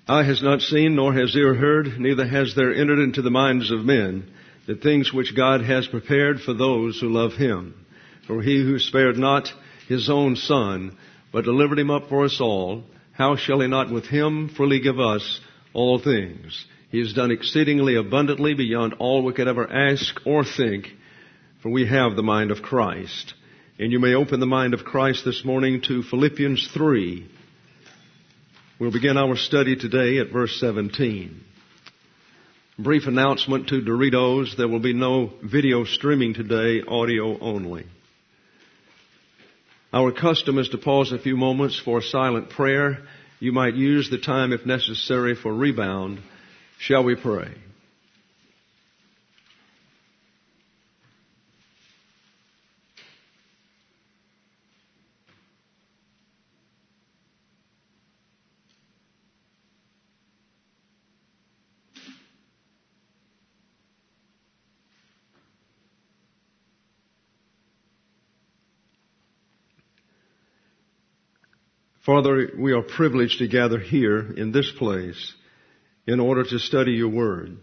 Eye has not seen, nor has ear heard, neither has there entered into the minds of men the things which God has prepared for those who love Him. For He who spared not His own Son, but delivered Him up for us all, how shall He not with Him freely give us all things? He has done exceedingly abundantly beyond all we could ever ask or think, for we have the mind of Christ. And you may open the mind of Christ this morning to Philippians 3. We'll begin our study today at verse 17. Brief announcement to Doritos. There will be no video streaming today, audio only. Our custom is to pause a few moments for silent prayer. You might use the time, if necessary, for rebound. Shall we pray? Father, we are privileged to gather here in this place in order to study your word.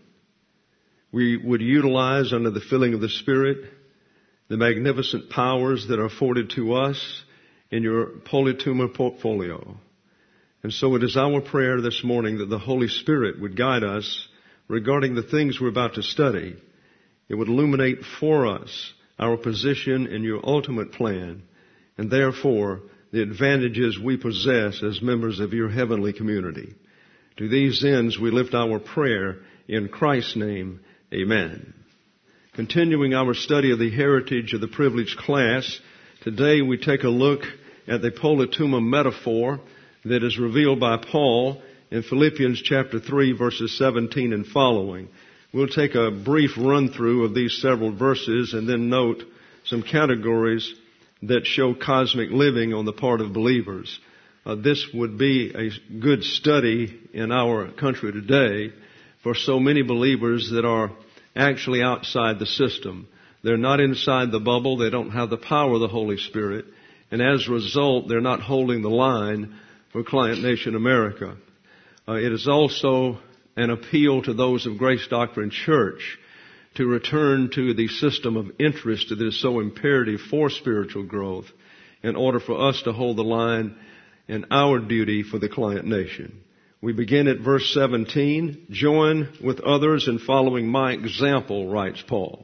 We would utilize, under the filling of the Spirit, the magnificent powers that are afforded to us in your Polytuma portfolio. And so it is our prayer this morning that the Holy Spirit would guide us regarding the things we're about to study. It would illuminate for us our position in your ultimate plan, and therefore the advantages we possess as members of your heavenly community. To these ends, we lift our prayer in Christ's name. Amen. Continuing our study of the heritage of the privileged class, today we take a look at the Polytuma metaphor that is revealed by Paul in Philippians chapter 3, verses 17 and following. We'll take a brief run-through of these several verses and then note some categories that show cosmic living on the part of believers. This would be a good study in our country today for so many believers that are actually outside the system. They're not inside the bubble. They don't have the power of the Holy Spirit. And as a result, they're not holding the line for Client Nation America. It is also an appeal to those of Grace Doctrine Church to return to the system of interest that is so imperative for spiritual growth in order for us to hold the line in our duty for the client nation. We begin at verse 17. Join with others in following my example, writes Paul.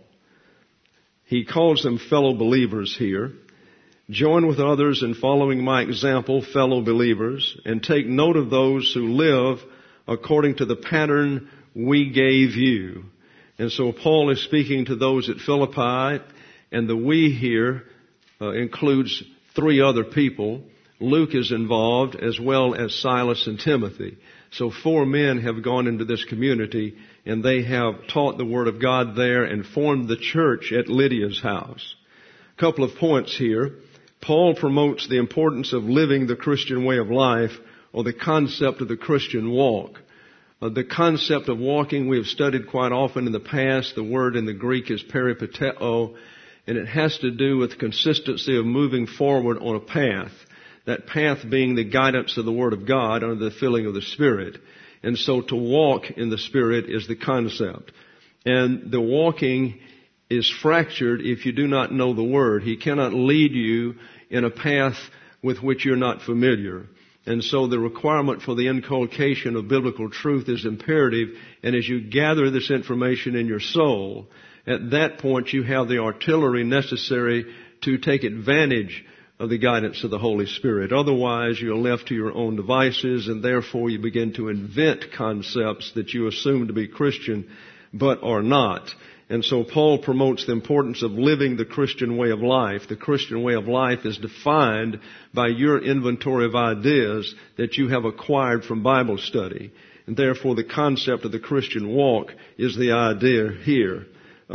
He calls them fellow believers here. Join with others in following my example, fellow believers, and take note of those who live according to the pattern we gave you. And so Paul is speaking to those at Philippi, and the we here includes three other people. Luke is involved, as well as Silas and Timothy. So 4 men have gone into this community, and they have taught the Word of God there and formed the church at Lydia's house. A couple of points here. Paul promotes the importance of living the Christian way of life, or the concept of the Christian walk. The concept of walking we have studied quite often in the past. The word in the Greek is peripateo, and it has to do with consistency of moving forward on a path. That path being the guidance of the Word of God under the filling of the Spirit. And so to walk in the Spirit is the concept. And the walking is fractured if you do not know the Word. He cannot lead you in a path with which you're not familiar. And so the requirement for the inculcation of biblical truth is imperative. And as you gather this information in your soul, at that point you have the artillery necessary to take advantage of the guidance of the Holy Spirit. Otherwise, you're left to your own devices, and therefore you begin to invent concepts that you assume to be Christian, but are not. And so Paul promotes the importance of living the Christian way of life. The Christian way of life is defined by your inventory of ideas that you have acquired from Bible study. And therefore the concept of the Christian walk is the idea here.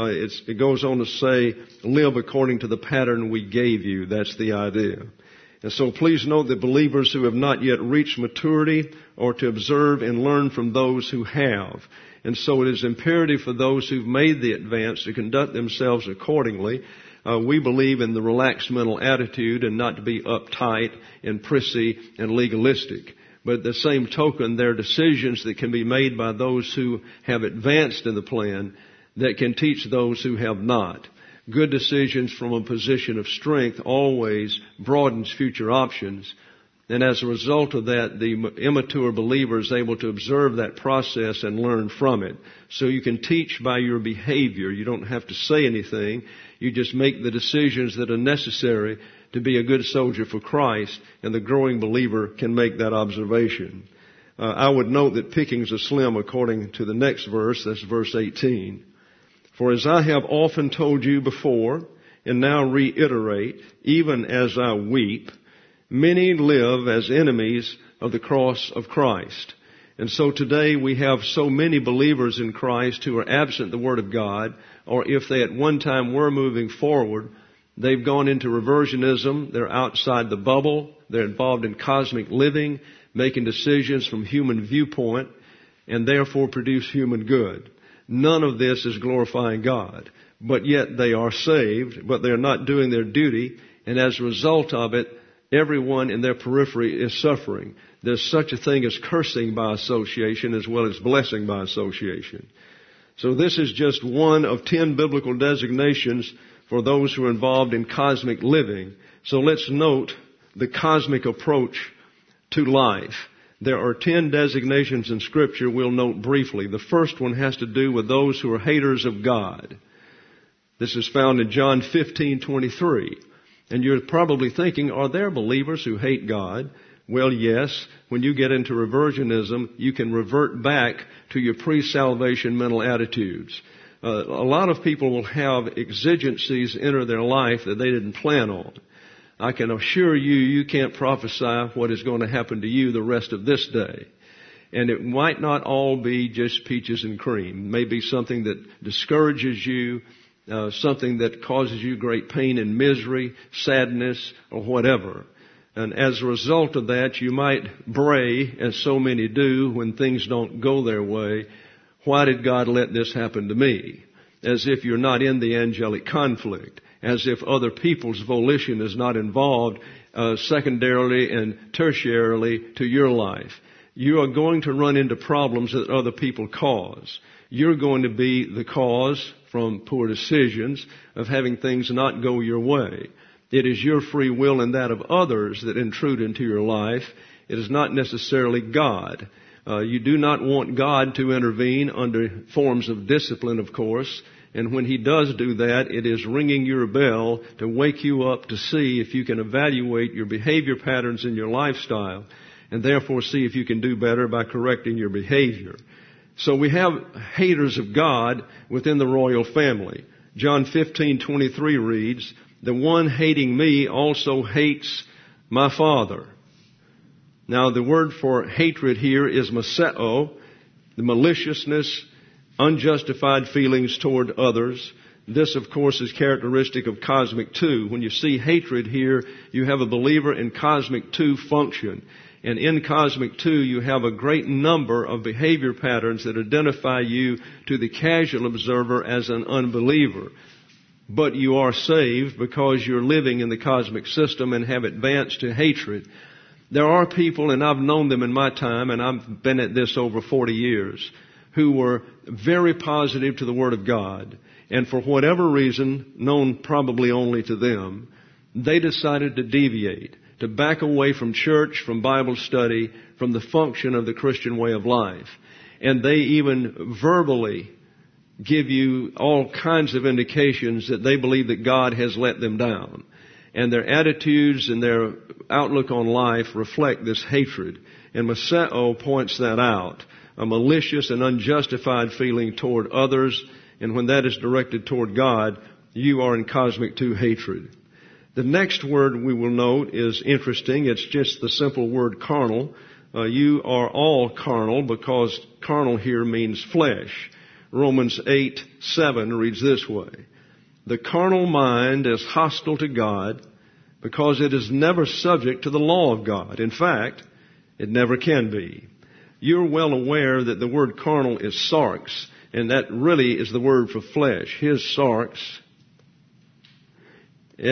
It goes on to say, live according to the pattern we gave you. That's the idea. And so please note that believers who have not yet reached maturity are to observe and learn from those who have. And so it is imperative for those who've made the advance to conduct themselves accordingly. We believe in the relaxed mental attitude and not to be uptight and prissy and legalistic. But at the same token, there are decisions that can be made by those who have advanced in the plan that can teach those who have not. Good decisions from a position of strength always broadens future options. And as a result of that, the immature believer is able to observe that process and learn from it. So you can teach by your behavior. You don't have to say anything. You just make the decisions that are necessary to be a good soldier for Christ, and the growing believer can make that observation. I would note that pickings are slim according to the next verse. That's verse 18. For as I have often told you before, and now reiterate, even as I weep, many live as enemies of the cross of Christ. And so today we have so many believers in Christ who are absent the Word of God, or if they at one time were moving forward, they've gone into reversionism, they're outside the bubble, they're involved in cosmic living, making decisions from human viewpoint, and therefore produce human good. None of this is glorifying God, but yet they are saved, but they're not doing their duty, and as a result of it, everyone in their periphery is suffering. There's such a thing as cursing by association as well as blessing by association. So this is just one of 10 biblical designations for those who are involved in cosmic living. So let's note the cosmic approach to life. There are 10 designations in Scripture we'll note briefly. The first one has to do with those who are haters of God. This is found in John 15:23. And you're probably thinking, are there believers who hate God? Well, yes. When you get into reversionism, you can revert back to your pre-salvation mental attitudes. A lot of people will have exigencies enter their life that they didn't plan on. I can assure you, you can't prophesy what is going to happen to you the rest of this day. And it might not all be just peaches and cream. It may be something that discourages you, something that causes you great pain and misery, sadness, or whatever. And as a result of that, you might bray, as so many do when things don't go their way, why did God let this happen to me? As if you're not in the angelic conflict, as if other people's volition is not involved secondarily and tertiarily to your life. You are going to run into problems that other people cause. You're going to be the cause from poor decisions of having things not go your way. It is your free will and that of others that intrude into your life. It is not necessarily God. You do not want God to intervene under forms of discipline, of course. And when He does do that, it is ringing your bell to wake you up to see if you can evaluate your behavior patterns in your lifestyle, and therefore see if you can do better by correcting your behavior. So we have haters of God within the royal family. John 15:23 reads, "The one hating me also hates my Father." Now the word for hatred here is maseo, the maliciousness, unjustified feelings toward others. This, of course, is characteristic of cosmic two. When you see hatred here, you have a believer in cosmic two function. And in cosmic two, you have a great number of behavior patterns that identify you to the casual observer as an unbeliever. But you are saved because you're living in the cosmic system and have advanced to hatred. There are people, and I've known them in my time, and I've been at this over 40 years, who were very positive to the Word of God. And for whatever reason, known probably only to them, they decided to deviate, to back away from church, from Bible study, from the function of the Christian way of life. And they even verbally give you all kinds of indications that they believe that God has let them down. And their attitudes and their outlook on life reflect this hatred. And Maseo points that out. A malicious and unjustified feeling toward others. And when that is directed toward God, you are in cosmic two hatred. The next word we will note is interesting. It's just the simple word carnal. You are all carnal because carnal here means flesh. Romans 8:7 reads this way. The carnal mind is hostile to God because it is never subject to the law of God. In fact, it never can be. You're well aware that the word carnal is sarx, and that really is the word for flesh. Here's sarx,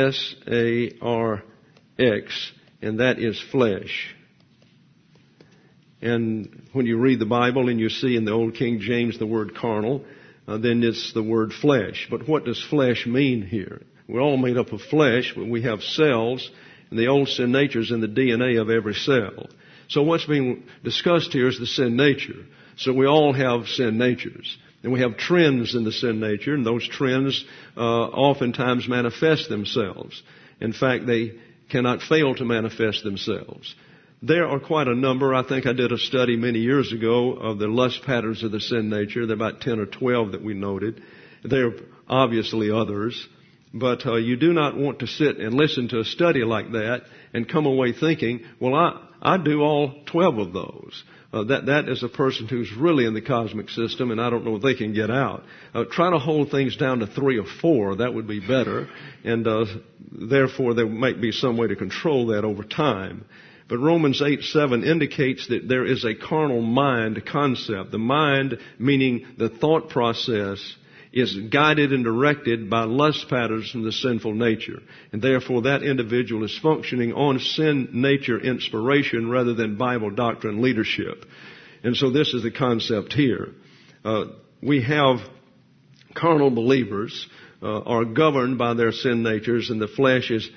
S-A-R-X, and that is flesh. And when you read the Bible and you see in the Old King James the word carnal, then it's the word flesh. But what does flesh mean here? We're all made up of flesh, but we have cells, and the old sin nature is in the DNA of every cell. So what's being discussed here is the sin nature. So we all have sin natures. And we have trends in the sin nature, and those trends oftentimes manifest themselves. In fact, they cannot fail to manifest themselves. There are quite a number. I think I did a study many years ago of the lust patterns of the sin nature. There are about 10 or 12 that we noted. There are obviously others. But you do not want to sit and listen to a study like that and come away thinking, well, I do all 12 of those. That is a person who's really in the cosmic system, and I don't know if they can get out. Try to hold things down to 3 or 4. That would be better. And therefore, there might be some way to control that over time. But Romans 8:7 indicates that there is a carnal mind concept. The mind, meaning the thought process, is guided and directed by lust patterns from the sinful nature. And therefore that individual is functioning on sin nature inspiration rather than Bible doctrine leadership. And so this is the concept here. We have carnal believers are governed by their sin natures, and the flesh is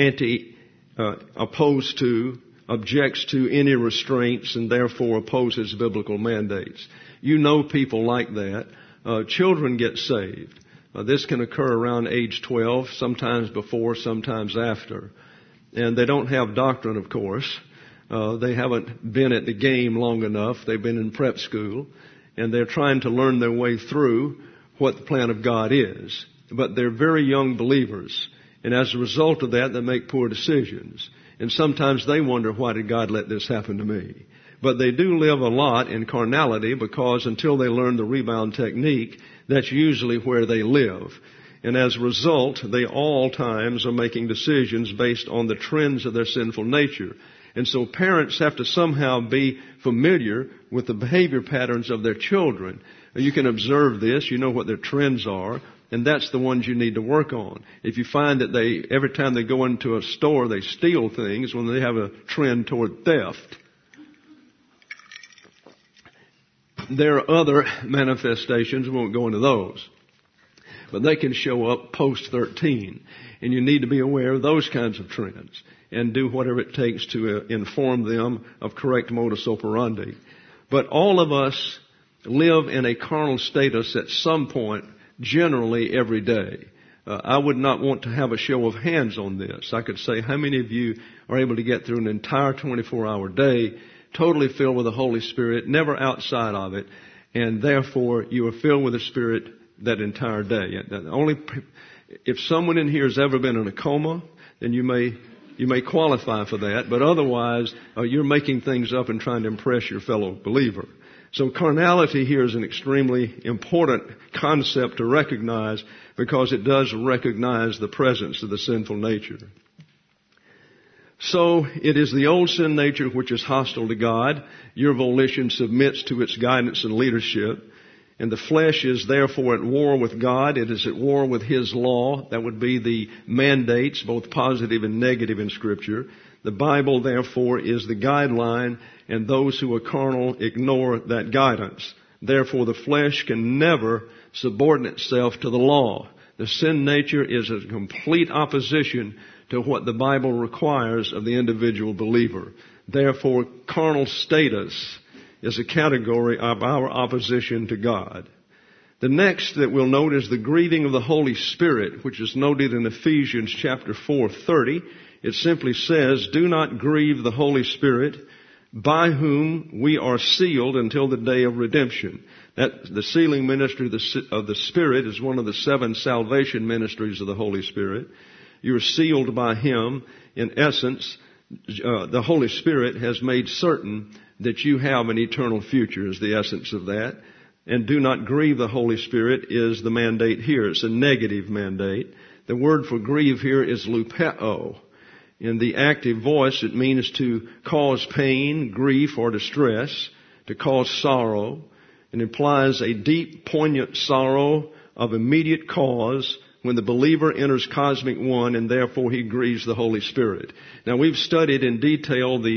opposed to, objects to any restraints, and therefore opposes biblical mandates. You know people like that. Children get saved. This can occur around age 12, sometimes before, sometimes after. And they don't have doctrine, of course. They haven't been at the game long enough. They've been in prep school, and they're trying to learn their way through what the plan of God is. But they're very young believers, and as a result of that, they make poor decisions. And sometimes they wonder, why did God let this happen to me? But they do live a lot in carnality, because until they learn the rebound technique, that's usually where they live. And as a result, they all times are making decisions based on the trends of their sinful nature. And so parents have to somehow be familiar with the behavior patterns of their children. You can observe this, you know what their trends are, and that's the ones you need to work on. If you find that every time they go into a store, they steal things, when they have a trend toward theft. There are other manifestations, we won't go into those, but they can show up post-13, and you need to be aware of those kinds of trends and do whatever it takes to inform them of correct modus operandi. But all of us live in a carnal status at some point, generally every day. I would not want to have a show of hands on this. I could say, how many of you are able to get through an entire 24-hour day totally filled with the Holy Spirit, never outside of it, and therefore you are filled with the Spirit that entire day? If someone in here has ever been in a coma, then you may qualify for that, but otherwise you're making things up and trying to impress your fellow believer. So carnality here is an extremely important concept to recognize, because it does recognize the presence of the sinful nature. So it is the old sin nature which is hostile to God. Your volition submits to its guidance and leadership. And the flesh is therefore at war with God. It is at war with His law. That would be the mandates, both positive and negative in Scripture. The Bible, therefore, is the guideline, and those who are carnal ignore that guidance. Therefore, the flesh can never subordinate itself to the law. The sin nature is a complete opposition to what the Bible requires of the individual believer. Therefore, carnal status is a category of our opposition to God. The next that we'll note is the grieving of the Holy Spirit, which is noted in Ephesians chapter 4:30. It simply says, do not grieve the Holy Spirit, by whom we are sealed until the day of redemption. That the sealing ministry of the Spirit is one of the 7 salvation ministries of the Holy Spirit. You're sealed by Him. In essence, the Holy Spirit has made certain that you have an eternal future, is the essence of that. And do not grieve the Holy Spirit is the mandate here. It's a negative mandate. The word for grieve here is lupeo. In the active voice, it means to cause pain, grief, or distress, to cause sorrow. It implies a deep, poignant sorrow of immediate cause when the believer enters cosmic one, and therefore he grieves the Holy Spirit. Now, we've studied in detail the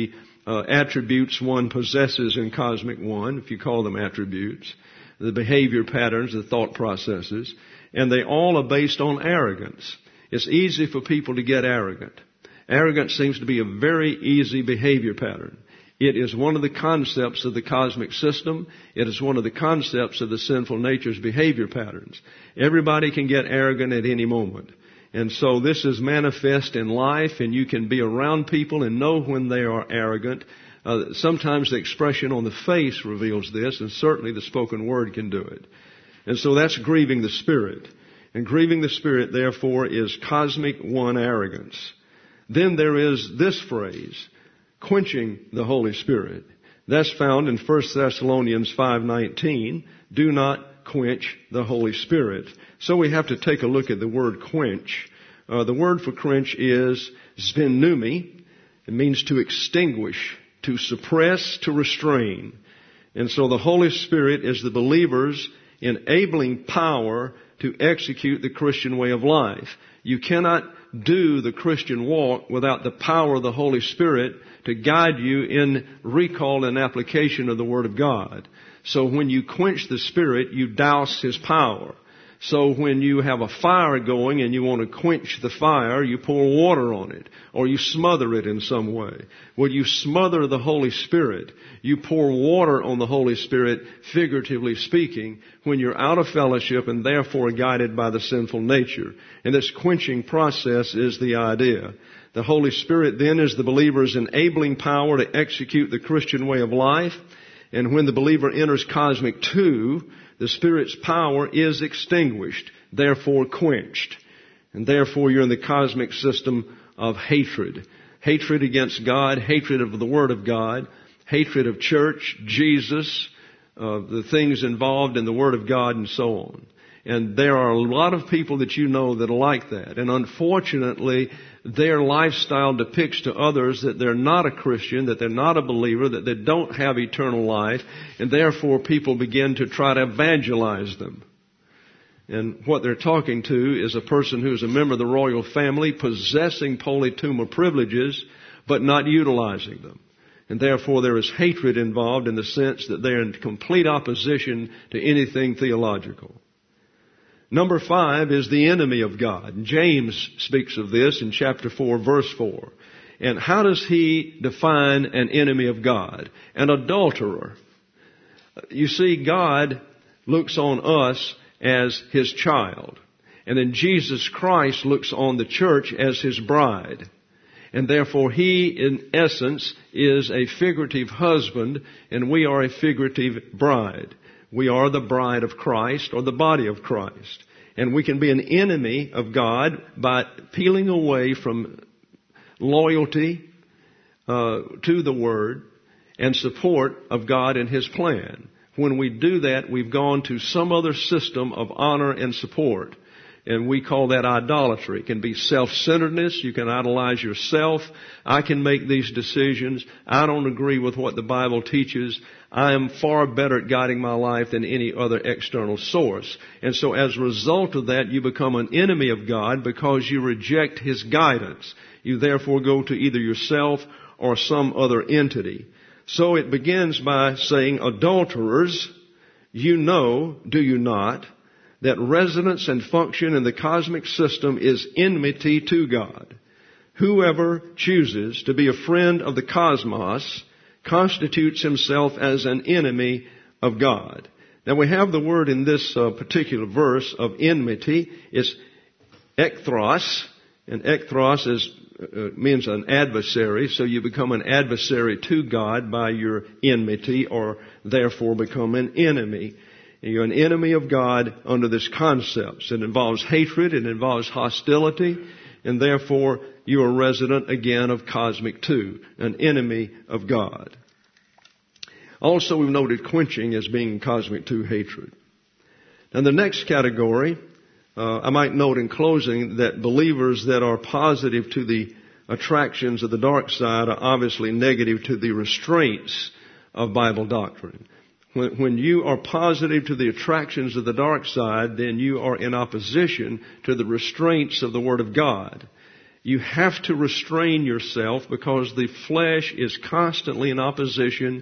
attributes one possesses in Cosmic One, if you call them attributes, the behavior patterns, the thought processes, and they all are based on arrogance. It's easy for people to get arrogant. Arrogance seems to be a very easy behavior pattern. It is one of the concepts of the cosmic system. It is one of the concepts of the sinful nature's behavior patterns. Everybody can get arrogant at any moment. And so this is manifest in life, and you can be around people and know when they are arrogant. Sometimes the expression on the face reveals this, and certainly the spoken word can do it. And so that's grieving the Spirit. And grieving the Spirit, therefore, is Cosmic One arrogance. Then there is this phrase, quenching the Holy Spirit. That's found in 1 Thessalonians 5:19. Do not quench the Holy Spirit. So we have to take a look at the word quench. The word for quench is sphenumi. It means to extinguish, to suppress, to restrain. And so the Holy Spirit is the believer's enabling power to execute the Christian way of life. You cannot do the Christian walk without the power of the Holy Spirit to guide you in recall and application of the Word of God. So when you quench the Spirit, you douse His power. So when you have a fire going and you want to quench the fire, you pour water on it, or you smother it in some way. Well, you smother the Holy Spirit. You pour water on the Holy Spirit, figuratively speaking, when you're out of fellowship and therefore guided by the sinful nature. And this quenching process is the idea. The Holy Spirit then is the believer's enabling power to execute the Christian way of life. And when the believer enters Cosmic 2, the Spirit's power is extinguished, therefore quenched. And therefore you're in the cosmic system of hatred. Hatred against God, hatred of the Word of God, hatred of church, Jesus, the things involved in the Word of God, and so on. And there are a lot of people that you know that are like that. And unfortunately, their lifestyle depicts to others that they're not a Christian, that they're not a believer, that they don't have eternal life, and therefore people begin to try to evangelize them. And what they're talking to is a person who's a member of the royal family, possessing polytuma privileges, but not utilizing them. And therefore there is hatred involved in the sense that they're in complete opposition to anything theological. Number 5 is the enemy of God. James speaks of this in chapter 4, verse 4. And how does he define an enemy of God? An adulterer. You see, God looks on us as His child. And then Jesus Christ looks on the church as His bride. And therefore He, in essence, is a figurative husband, and we are a figurative bride. We are the bride of Christ, or the body of Christ. And we can be an enemy of God by peeling away from loyalty to the Word and support of God and His plan. When we do that, we've gone to some other system of honor and support. And we call that idolatry. It can be self-centeredness. You can idolize yourself. I can make these decisions. I don't agree with what the Bible teaches. I am far better at guiding my life than any other external source. And so as a result of that, you become an enemy of God because you reject His guidance. You therefore go to either yourself or some other entity. So it begins by saying, adulterers, you know, do you not, that residence and function in the cosmic system is enmity to God. Whoever chooses to be a friend of the cosmos constitutes himself as an enemy of God. Now we have the word in this particular verse of enmity. It's ekthros, and ekthros means an adversary, so you become an adversary to God by your enmity, or therefore become an enemy. You're an enemy of God under this concept. It involves hatred, it involves hostility, and therefore you are a resident again of Cosmic 2, an enemy of God. Also we've noted quenching as being Cosmic 2 hatred. And the next category, I might note in closing that believers that are positive to the attractions of the dark side are obviously negative to the restraints of Bible doctrine. When you are positive to the attractions of the dark side, then you are in opposition to the restraints of the Word of God. You have to restrain yourself because the flesh is constantly in opposition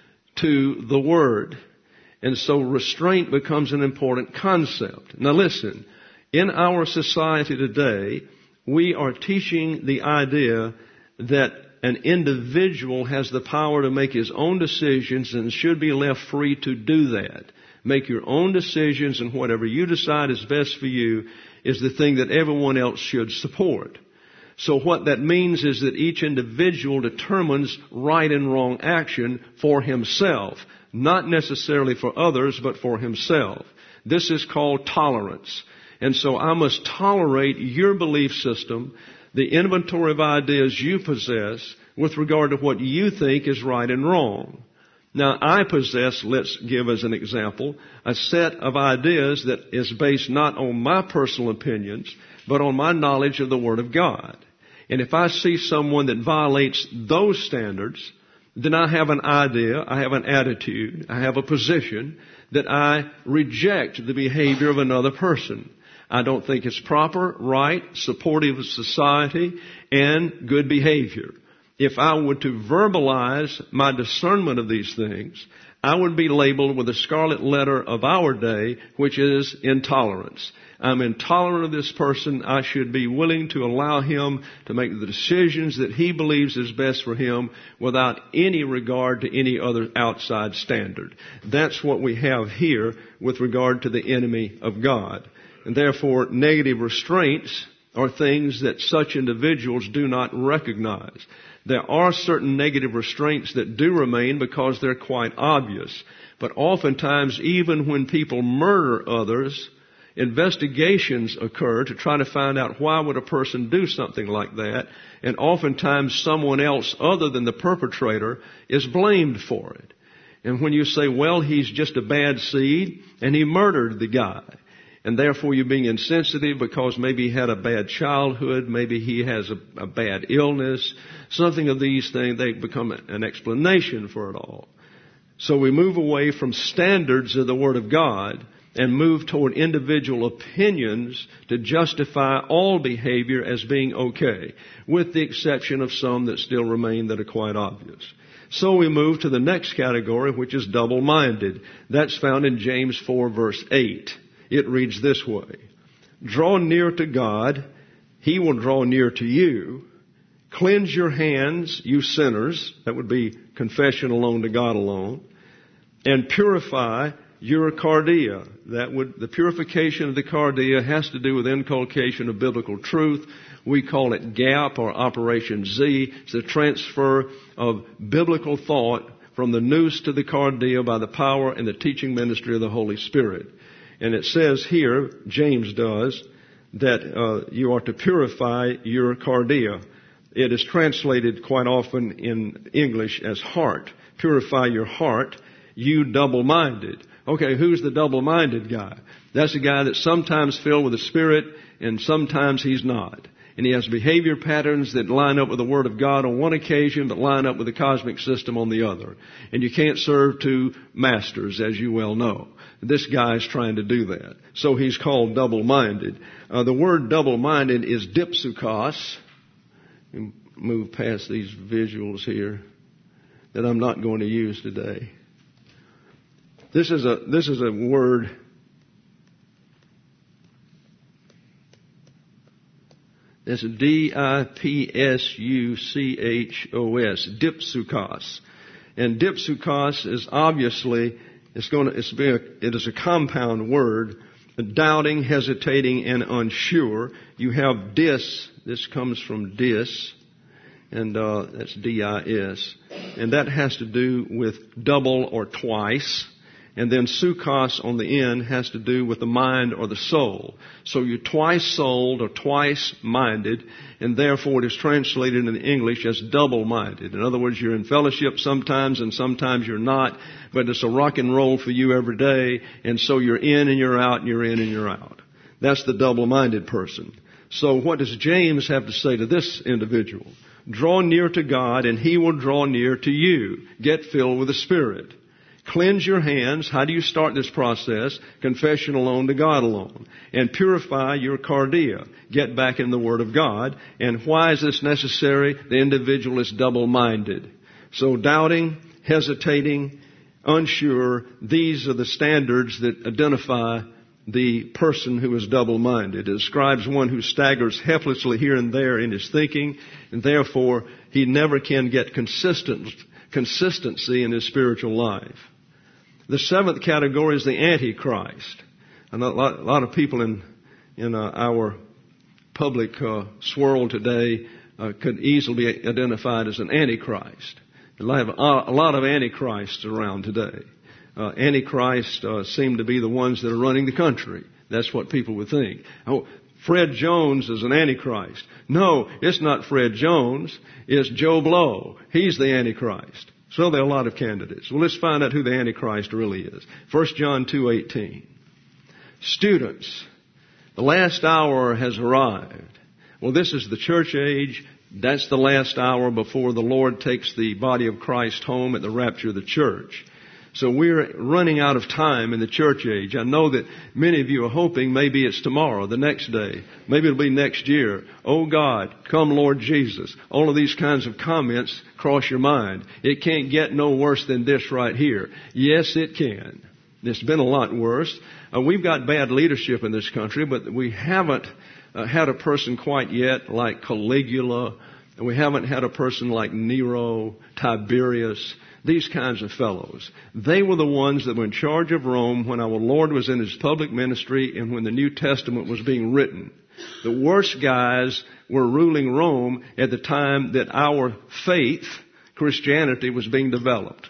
to the Word. And so restraint becomes an important concept. Now listen, in our society today, we are teaching the idea that an individual has the power to make his own decisions and should be left free to do that. Make your own decisions, and whatever you decide is best for you is the thing that everyone else should support. So what that means is that each individual determines right and wrong action for himself, not necessarily for others, but for himself. This is called tolerance. And so I must tolerate your belief system, the inventory of ideas you possess with regard to what you think is right and wrong. Now, I possess, let's give as an example, a set of ideas that is based not on my personal opinions, but on my knowledge of the Word of God. And if I see someone that violates those standards, then I have an idea, I have an attitude, I have a position that I reject the behavior of another person. I don't think it's proper, right, supportive of society, and good behavior. If I were to verbalize my discernment of these things, I would be labeled with the scarlet letter of our day, which is intolerance. I'm intolerant of this person. I should be willing to allow him to make the decisions that he believes is best for him without any regard to any other outside standard. That's what we have here with regard to the enemy of God. And therefore, negative restraints are things that such individuals do not recognize. There are certain negative restraints that do remain because they're quite obvious. But oftentimes, even when people murder others, investigations occur to try to find out why would a person do something like that. And oftentimes someone else other than the perpetrator is blamed for it. And when you say, well, he's just a bad seed and he murdered the guy, and therefore you're being insensitive because maybe he had a bad childhood, maybe he has a bad illness, something of these things, they become an explanation for it all. So we move away from standards of the Word of God and move toward individual opinions to justify all behavior as being okay, with the exception of some that still remain that are quite obvious. So we move to the next category, which is double-minded. That's found in James 4, verse 8. It reads this way: draw near to God, He will draw near to you. Cleanse your hands, you sinners. That would be confession alone to God alone. And purify your cardia. The purification of the cardia has to do with inculcation of biblical truth. We call it GAP or Operation Z. It's the transfer of biblical thought from the nous to the cardia by the power and the teaching ministry of the Holy Spirit. And it says here, James does, that you are to purify your cardia. It is translated quite often in English as heart. Purify your heart, you double-minded. Okay, who's the double-minded guy? That's the guy that's sometimes filled with the Spirit and sometimes he's not. And he has behavior patterns that line up with the Word of God on one occasion, but line up with the cosmic system on the other. And you can't serve two masters, as you well know. This guy is trying to do that. So he's called double-minded. The word double-minded is dipsukos. Move past these visuals here that I'm not going to use today. This is a word. It's D-I-P-S-U-C-H-O-S, dipsukos. And dipsukos is obviously, it is a compound word, doubting, hesitating, and unsure. You have dis, this comes from dis, and that's D-I-S. And that has to do with double or twice. And then sukos on the end has to do with the mind or the soul. So you're twice-souled or twice-minded, and therefore it is translated in English as double-minded. In other words, you're in fellowship sometimes and sometimes you're not, but it's a rock and roll for you every day, and so you're in and you're out and you're in and you're out. That's the double-minded person. So what does James have to say to this individual? Draw near to God and He will draw near to you. Get filled with the Spirit. Cleanse your hands. How do you start this process? Confession alone to God alone. And purify your cardia. Get back in the Word of God. And why is this necessary? The individual is double-minded. So doubting, hesitating, unsure, these are the standards that identify the person who is double-minded. It describes one who staggers helplessly here and there in his thinking, and therefore he never can get consistency in his spiritual life. The seventh category is the Antichrist. And a lot of people in our public swirl today could easily be identified as an Antichrist. You'll have a lot of Antichrists around today. Antichrists seem to be the ones that are running the country. That's what people would think. Oh, Fred Jones is an Antichrist. No, it's not Fred Jones. It's Joe Blow. He's the Antichrist. So there are a lot of candidates. Well, let's find out who the Antichrist really is. 1 John 2:18. Students, the last hour has arrived. Well, this is the church age. That's the last hour before the Lord takes the body of Christ home at the rapture of the church. So we're running out of time in the church age. I know that many of you are hoping maybe it's tomorrow, the next day. Maybe it'll be next year. Oh God, come Lord Jesus. All of these kinds of comments cross your mind. It can't get no worse than this right here. Yes, it can. It's been a lot worse. We've got bad leadership in this country, but we haven't had a person quite yet like Caligula. And we haven't had a person like Nero, Tiberius, these kinds of fellows. They were the ones that were in charge of Rome when our Lord was in His public ministry and when the New Testament was being written. The worst guys were ruling Rome at the time that our faith, Christianity, was being developed.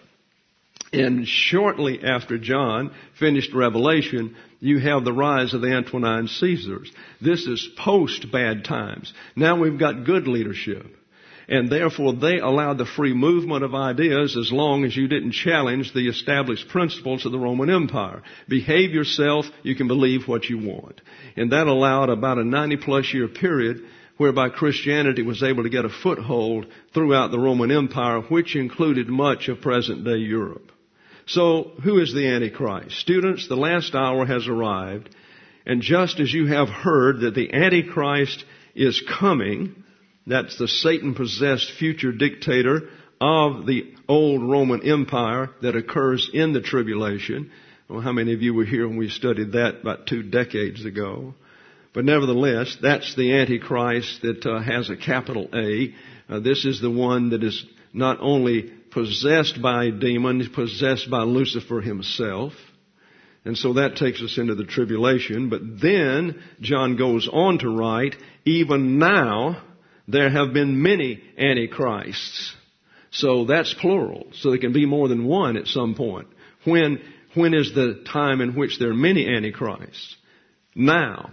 And shortly after John finished Revelation, you have the rise of the Antonine Caesars. This is post-bad times. Now we've got good leadership. And therefore they allowed the free movement of ideas as long as you didn't challenge the established principles of the Roman Empire. Behave yourself, you can believe what you want. And that allowed about a 90-plus year period whereby Christianity was able to get a foothold throughout the Roman Empire, which included much of present-day Europe. So, who is the Antichrist? Students, the last hour has arrived, and just as you have heard that the Antichrist is coming, that's the Satan-possessed future dictator of the old Roman Empire that occurs in the tribulation. Well, how many of you were here when we studied that about 2 decades ago? But nevertheless, that's the Antichrist that has a capital A. This is the one that is not only possessed by demons, possessed by Lucifer himself. And so that takes us into the tribulation. But then John goes on to write, even now there have been many antichrists. So that's plural. So there can be more than one at some point. When is the time in which there are many antichrists? Now.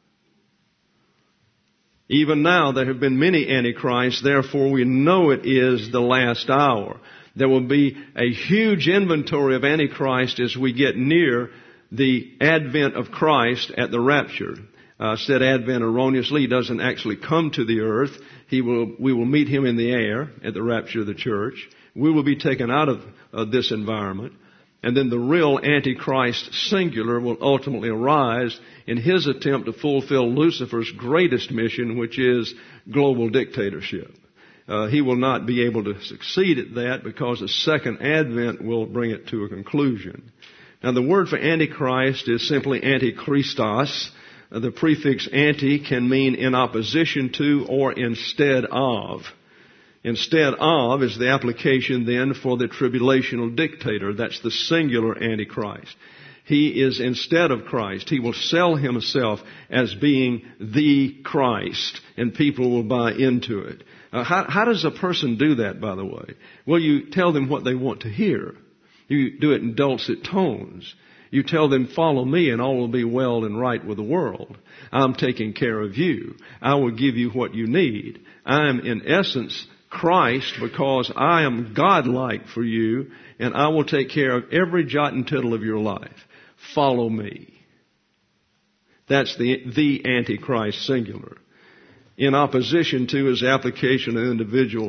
Even now there have been many antichrists, therefore we know it is the last hour. There will be a huge inventory of antichrist as we get near the advent of Christ at the rapture. Said advent erroneously. He doesn't actually come to the earth. We will meet Him in the air at the rapture of the church. We will be taken out of this environment. And then the real Antichrist singular will ultimately arise in his attempt to fulfill Lucifer's greatest mission, which is global dictatorship. He will not be able to succeed at that because the second advent will bring it to a conclusion. Now the word for Antichrist is simply Antichristos. The prefix anti can mean in opposition to or instead of. Instead of is the application then for the tribulational dictator. That's the singular Antichrist. He is instead of Christ. He will sell himself as being the Christ, and people will buy into it. How does a person do that, by the way? Well, you tell them what they want to hear. You do it in dulcet tones. You tell them, follow me and all will be well and right with the world. I'm taking care of you. I will give you what you need. I am in essence Christ because I am God-like for you and I will take care of every jot and tittle of your life. Follow me. That's the Antichrist singular. In opposition to is the application of individual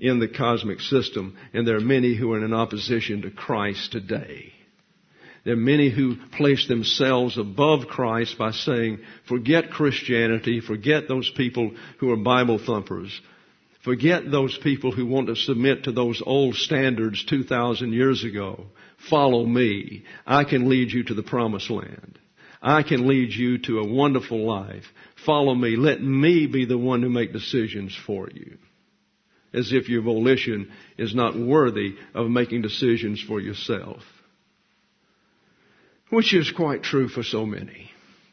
in the cosmic system, and there are many who are in opposition to Christ today. There are many who place themselves above Christ by saying, forget Christianity, forget those people who are Bible thumpers, forget those people who want to submit to those old standards 2,000 years ago. Follow me. I can lead you to the promised land. I can lead you to a wonderful life. Follow me. Let me be the one who make decisions for you. As if your volition is not worthy of making decisions for yourself. Which is quite true for so many.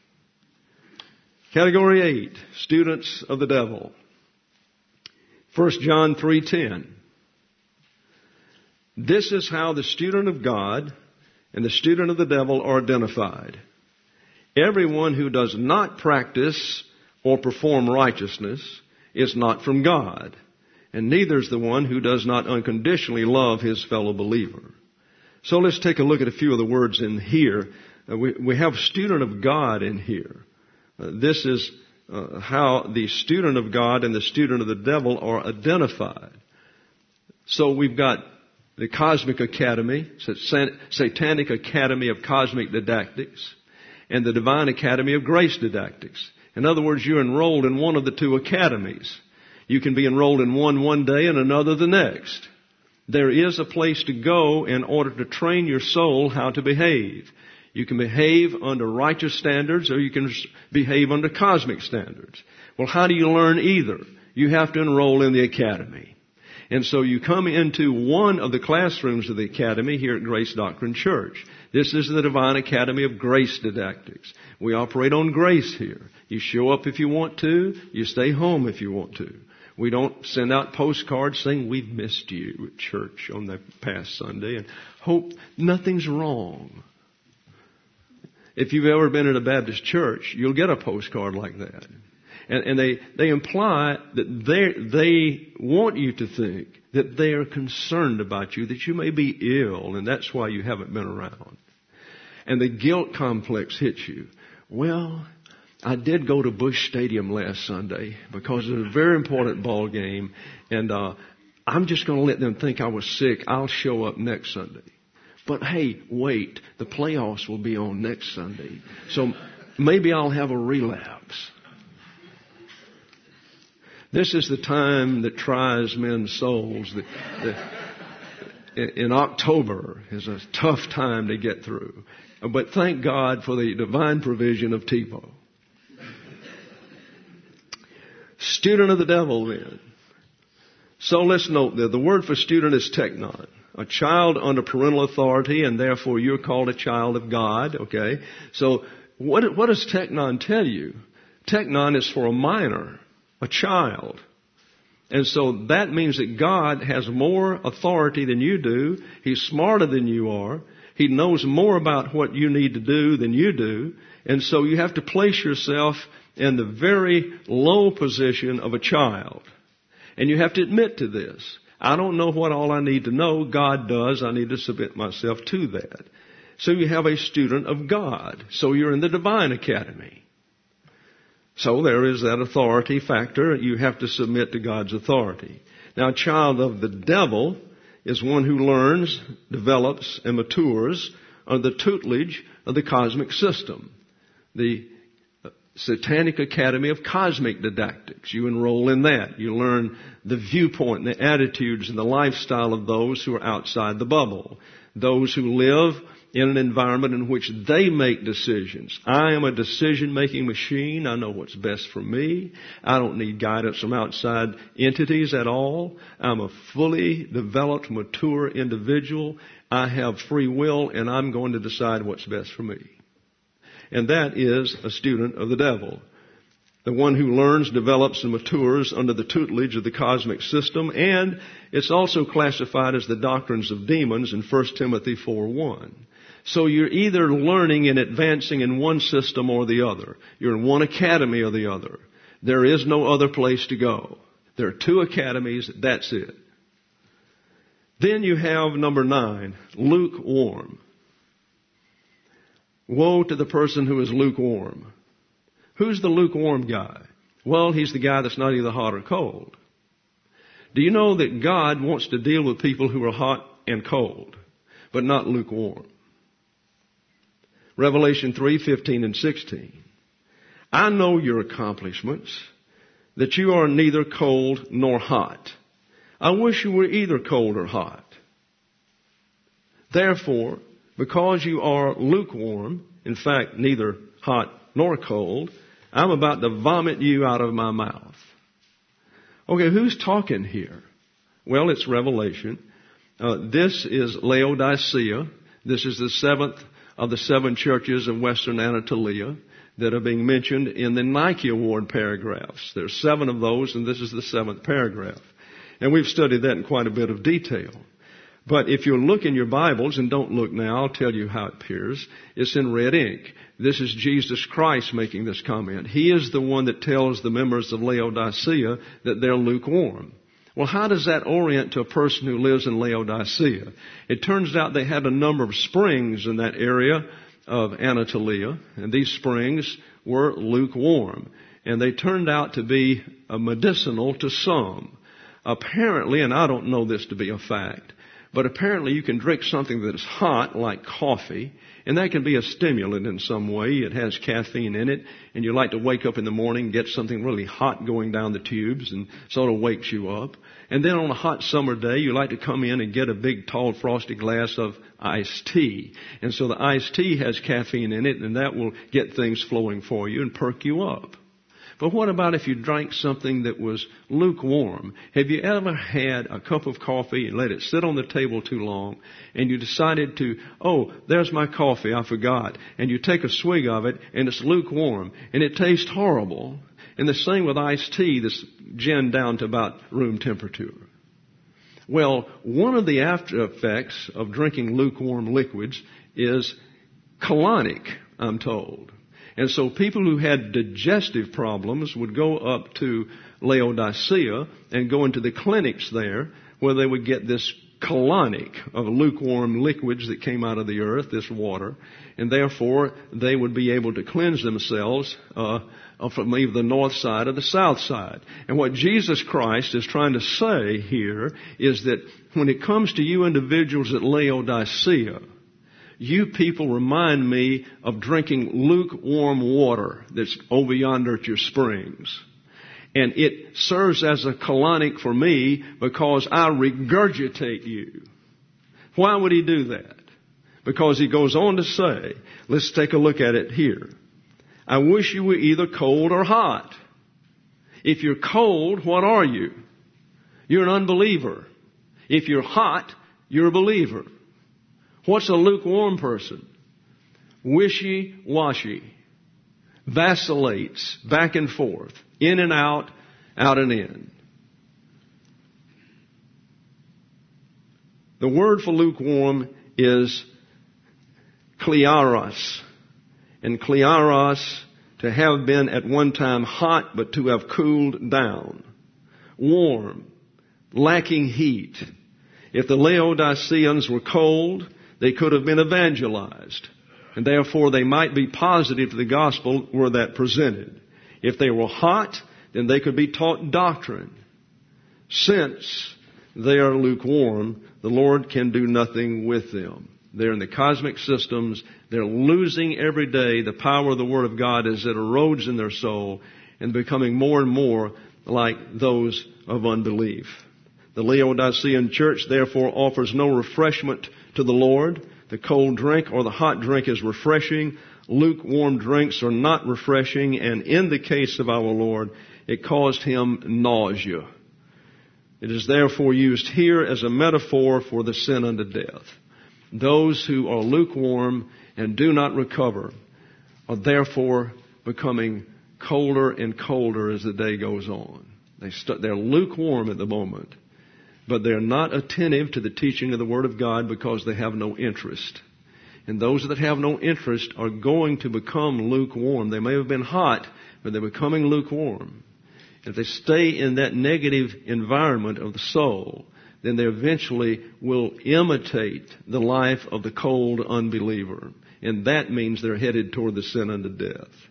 Category 8, students of the devil. 1 John 3:10. This is how the student of God and the student of the devil are identified. Everyone who does not practice or perform righteousness is not from God, and neither is the one who does not unconditionally love his fellow believer. So let's take a look at a few of the words in here. We have student of God in here. This is how the student of God and the student of the devil are identified. So we've got the Cosmic Academy, Satanic Academy of Cosmic Didactics, and the Divine Academy of Grace Didactics. In other words, you're enrolled in one of the two academies. You can be enrolled in one day and another the next. There is a place to go in order to train your soul how to behave. You can behave under righteous standards or you can behave under cosmic standards. Well, how do you learn either? You have to enroll in the academy. And so you come into one of the classrooms of the academy here at Grace Doctrine Church. This is the Divine Academy of Grace Didactics. We operate on grace here. You show up if you want to. You stay home if you want to. We don't send out postcards saying we've missed you at church on the past Sunday and hope nothing's wrong. If you've ever been in a Baptist church, you'll get a postcard like that. And they imply that they want you to think that they are concerned about you, that you may be ill, and that's why you haven't been around. And the guilt complex hits you. Well, I did go to Busch Stadium last Sunday because it was a very important ball game, and I'm just going to let them think I was sick. I'll show up next Sunday. But hey, wait, the playoffs will be on next Sunday, so maybe I'll have a relapse. This is the time that tries men's souls. In October is a tough time to get through. But thank God for the divine provision of TPO. Student of the devil then. So let's note that the word for student is teknon. A child under parental authority, and therefore you're called a child of God, okay? So what does teknon tell you? Teknon is for a minor, a child. And so that means that God has more authority than you do. He's smarter than you are. He knows more about what you need to do than you do. And so you have to place yourself in the very low position of a child. And you have to admit to this. I don't know what all I need to know. God does. I need to submit myself to that. So you have a student of God. So you're in the Divine Academy. So there is that authority factor. You have to submit to God's authority. Now, a child of the devil is one who learns, develops, and matures under the tutelage of the cosmic system. The Satanic Academy of Cosmic Didactics. You enroll in that. You learn the viewpoint and the attitudes and the lifestyle of those who are outside the bubble. Those who live in an environment in which they make decisions. I am a decision-making machine. I know what's best for me. I don't need guidance from outside entities at all. I'm a fully developed, mature individual. I have free will, and I'm going to decide what's best for me. And that is a student of the devil. The one who learns, develops, and matures under the tutelage of the cosmic system. And it's also classified as the doctrines of demons in 1 Timothy 4:1. So you're either learning and advancing in one system or the other. You're in one academy or the other. There is no other place to go. There are two academies. That's it. Then you have number 9, lukewarm. Woe to the person who is lukewarm. Who's the lukewarm guy? Well, he's the guy that's not either hot or cold. Do you know that God wants to deal with people who are hot and cold, but not lukewarm? Revelation 3:15 and 16. I know your accomplishments, that you are neither cold nor hot. I wish you were either cold or hot. Therefore, because you are lukewarm, in fact, neither hot nor cold, I'm about to vomit you out of my mouth. Okay, who's talking here? Well, it's Revelation. This is Laodicea. This is the seventh of the seven churches of Western Anatolia that are being mentioned in the Nike Award paragraphs. There's 7 of those, and this is the 7th paragraph. And we've studied that in quite a bit of detail. But if you look in your Bibles, and don't look now, I'll tell you how it appears. It's in red ink. This is Jesus Christ making this comment. He is the one that tells the members of Laodicea that they're lukewarm. Well, how does that orient to a person who lives in Laodicea? It turns out they had a number of springs in that area of Anatolia, and these springs were lukewarm. And they turned out to be medicinal to some. Apparently, and I don't know this to be a fact, but apparently you can drink something that is hot, like coffee, and that can be a stimulant in some way. It has caffeine in it, and you like to wake up in the morning and get something really hot going down the tubes, and sort of wakes you up. And then on a hot summer day, you like to come in and get a big, tall, frosty glass of iced tea. And so the iced tea has caffeine in it, and that will get things flowing for you and perk you up. But what about if you drank something that was lukewarm? Have you ever had a cup of coffee and let it sit on the table too long, and you decided to, oh, there's my coffee, I forgot. And you take a swig of it, and it's lukewarm, and it tastes horrible. And the same with iced tea that's ginned down to about room temperature. Well, one of the after effects of drinking lukewarm liquids is colonic, I'm told. And so people who had digestive problems would go up to Laodicea and go into the clinics there where they would get this colonic of lukewarm liquids that came out of the earth, this water, and therefore they would be able to cleanse themselves from either the north side or the south side. And what Jesus Christ is trying to say here is that when it comes to you individuals at Laodicea, you people remind me of drinking lukewarm water that's over yonder at your springs. And it serves as a colonic for me because I regurgitate you. Why would he do that? Because he goes on to say, let's take a look at it here. I wish you were either cold or hot. If you're cold, what are you? You're an unbeliever. If you're hot, you're a believer. What's a lukewarm person? Wishy-washy. Vacillates back and forth. In and out, out and in. The word for lukewarm is klearos. And klearos, to have been at one time hot, but to have cooled down. Warm. Lacking heat. If the Laodiceans were cold, they could have been evangelized. And therefore they might be positive to the gospel were that presented. If they were hot, then they could be taught doctrine. Since they are lukewarm, the Lord can do nothing with them. They're in the cosmic systems. They're losing every day the power of the Word of God as it erodes in their soul and becoming more and more like those of unbelief. The Laodicean church therefore offers no refreshment to the Lord. The cold drink or the hot drink is refreshing. Lukewarm drinks are not refreshing. And in the case of our Lord, it caused him nausea. It is therefore used here as a metaphor for the sin unto death. Those who are lukewarm and do not recover are therefore becoming colder and colder as the day goes on. They're lukewarm at the moment, but they're not attentive to the teaching of the Word of God because they have no interest. And those that have no interest are going to become lukewarm. They may have been hot, but they're becoming lukewarm. If they stay in that negative environment of the soul, then they eventually will imitate the life of the cold unbeliever. And that means they're headed toward the sin unto death.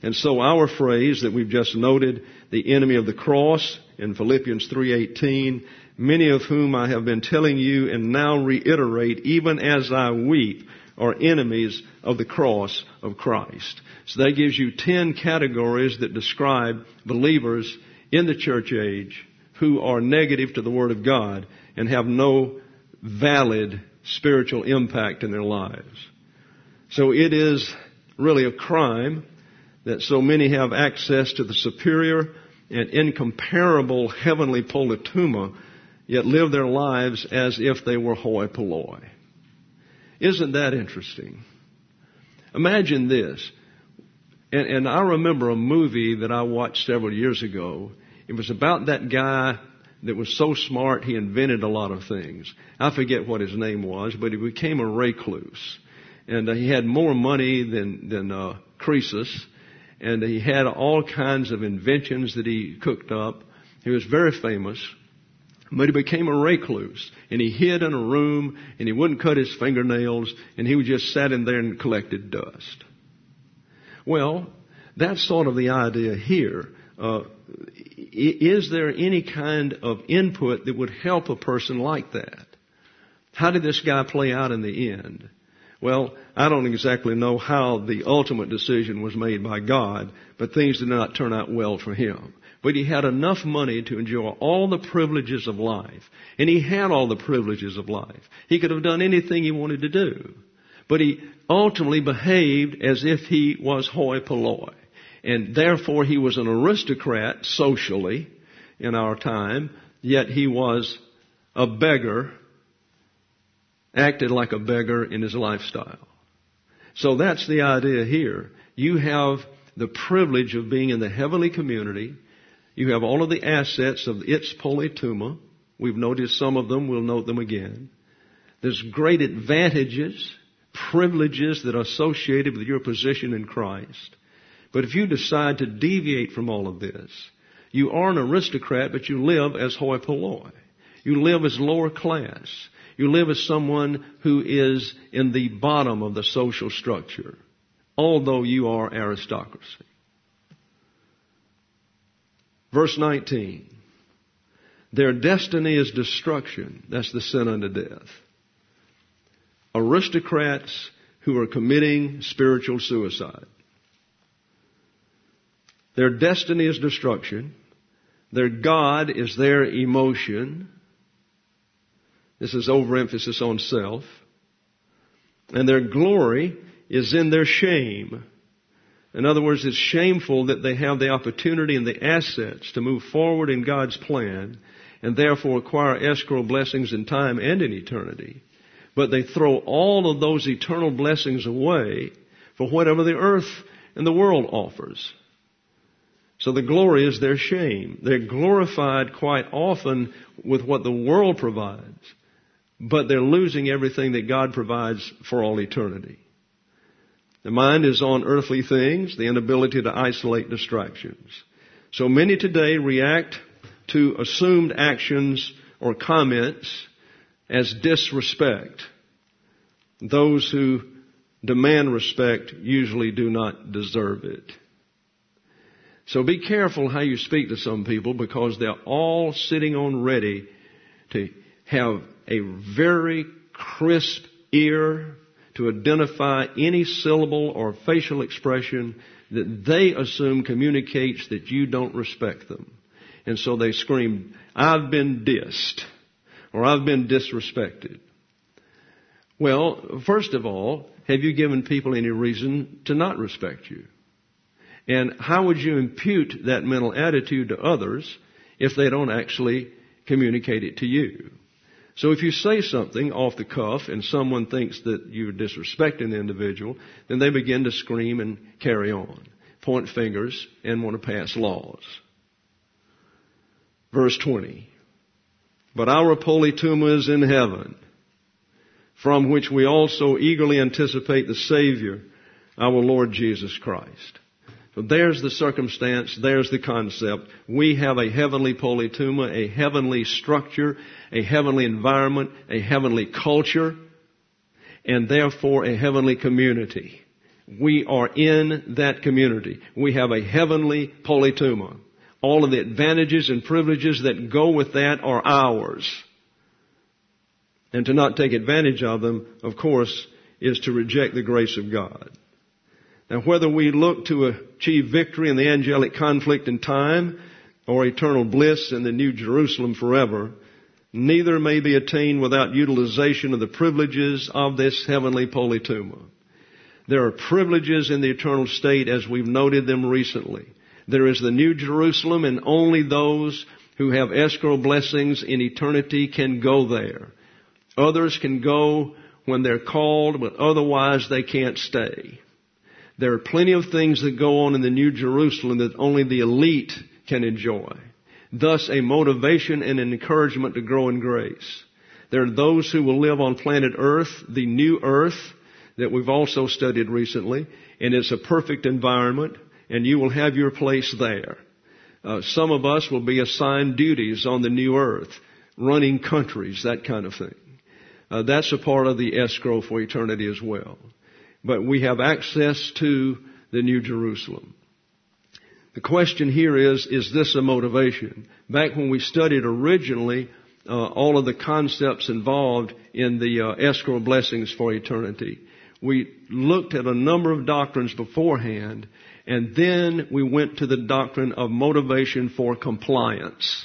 And so our phrase that we've just noted, the enemy of the cross, in Philippians 3:18, many of whom I have been telling you and now reiterate, even as I weep, are enemies of the cross of Christ. So that gives you 10 categories that describe believers in the church age who are negative to the Word of God and have no valid spiritual impact in their lives. So it is really a crime that so many have access to the superior and incomparable heavenly politeuma, yet live their lives as if they were hoi polloi. Isn't that interesting? Imagine this. And I remember a movie that I watched several years ago. It was about that guy that was so smart he invented a lot of things. I forget what his name was, but he became a recluse. And he had more money than Croesus. And he had all kinds of inventions that he cooked up. He was very famous. But he became a recluse, and he hid in a room, and he wouldn't cut his fingernails, and he just sat in there and collected dust. Well, that's sort of the idea here. Is there any kind of input that would help a person like that? How did this guy play out in the end? Well, I don't exactly know how the ultimate decision was made by God, but things did not turn out well for him. But he had enough money to enjoy all the privileges of life. And he had all the privileges of life. He could have done anything he wanted to do. But he ultimately behaved as if he was hoi polloi. And therefore he was an aristocrat socially in our time, yet he was a beggar, acted like a beggar in his lifestyle. So that's the idea here. You have the privilege of being in the heavenly community. You have all of the assets of its politeuma. We've noticed some of them. We'll note them again. There's great advantages, privileges that are associated with your position in Christ. But if you decide to deviate from all of this, you are an aristocrat, but you live as hoi polloi. You live as lower class. You live as someone who is in the bottom of the social structure, although you are aristocracy. Verse 19, their destiny is destruction. That's the sin unto death. Aristocrats who are committing spiritual suicide. Their destiny is destruction. Their God is their emotion. This is overemphasis on self. And their glory is in their shame. In other words, it's shameful that they have the opportunity and the assets to move forward in God's plan and therefore acquire escrow blessings in time and in eternity. But they throw all of those eternal blessings away for whatever the earth and the world offers. So the glory is their shame. They're glorified quite often with what the world provides, but they're losing everything that God provides for all eternity. The mind is on earthly things, the inability to isolate distractions. So many today react to assumed actions or comments as disrespect. Those who demand respect usually do not deserve it. So be careful how you speak to some people, because they're all sitting on ready to have a very crisp ear to identify any syllable or facial expression that they assume communicates that you don't respect them. And so they scream, I've been dissed, or I've been disrespected. Well, first of all, have you given people any reason to not respect you? And how would you impute that mental attitude to others if they don't actually communicate it to you? So if you say something off the cuff and someone thinks that you're disrespecting the individual, then they begin to scream and carry on, point fingers, and want to pass laws. Verse 20. But our politeuma is in heaven, from which we also eagerly anticipate the Savior, our Lord Jesus Christ. So there's the circumstance, there's the concept. We have a heavenly politeuma, a heavenly structure, a heavenly environment, a heavenly culture, and therefore a heavenly community. We are in that community. We have a heavenly politeuma. All of the advantages and privileges that go with that are ours. And to not take advantage of them, of course, is to reject the grace of God. Now, whether we look to achieve victory in the angelic conflict in time or eternal bliss in the New Jerusalem forever, neither may be attained without utilization of the privileges of this heavenly politeuma. There are privileges in the eternal state as we've noted them recently. There is the New Jerusalem, and only those who have escrow blessings in eternity can go there. Others can go when they're called, but otherwise they can't stay. There are plenty of things that go on in the New Jerusalem that only the elite can enjoy. Thus, a motivation and an encouragement to grow in grace. There are those who will live on planet Earth, the new Earth, that we've also studied recently, and it's a perfect environment, and you will have your place there. Some of us will be assigned duties on the new Earth, running countries, that kind of thing. That's a part of the escrow for eternity as well. But we have access to the New Jerusalem. The question here is this a motivation? Back when we studied originally, all of the concepts involved in the escrow blessings for eternity, we looked at a number of doctrines beforehand, and then we went to the doctrine of motivation for compliance.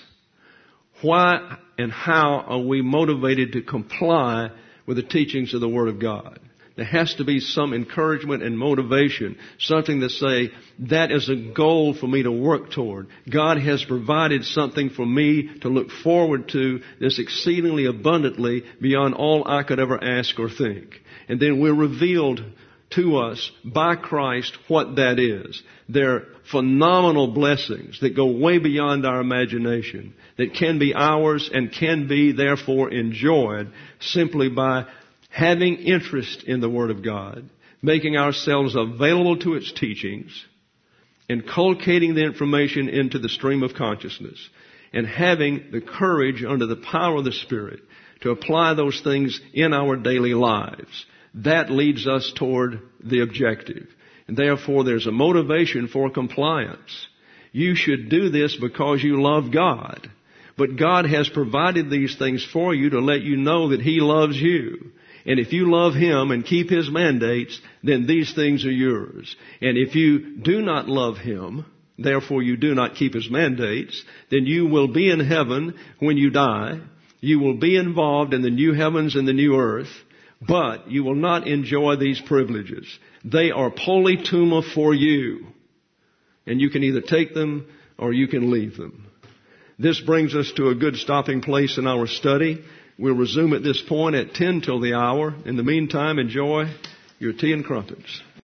Why and how are we motivated to comply with the teachings of the Word of God? There has to be some encouragement and motivation, something to say, that is a goal for me to work toward. God has provided something for me to look forward to that's exceedingly abundantly beyond all I could ever ask or think. And then we're revealed to us by Christ what that is. They're phenomenal blessings that go way beyond our imagination, that can be ours and can be therefore enjoyed simply by having interest in the Word of God, making ourselves available to its teachings, inculcating the information into the stream of consciousness, and having the courage under the power of the Spirit to apply those things in our daily lives. That leads us toward the objective. And therefore, there's a motivation for compliance. You should do this because you love God. But God has provided these things for you to let you know that He loves you. And if you love Him and keep His mandates, then these things are yours. And if you do not love Him, therefore you do not keep His mandates, then you will be in heaven when you die. You will be involved in the new heavens and the new earth. But you will not enjoy these privileges. They are politeuma for you. And you can either take them or you can leave them. This brings us to a good stopping place in our study. We'll resume at this point at 10 till the hour. In the meantime, enjoy your tea and crumpets.